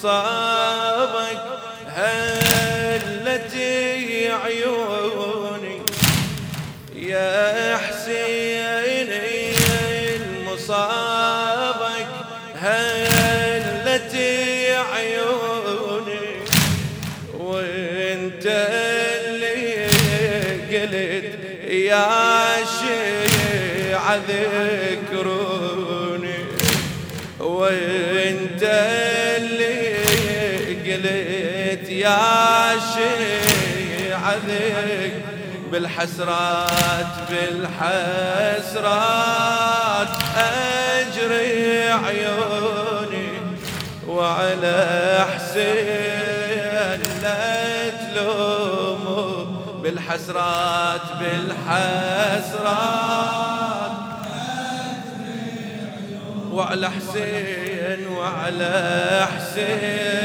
مصابك هلت عيوني يا حسين مصابك هلت عيوني وانت اللي قلت يا شيعة ذكروني وانت اللي قلت يا شيعة ذكروني بالحسرات أجري عيوني وعلى حسين لا تلوموا بالحسرات وعلى حسين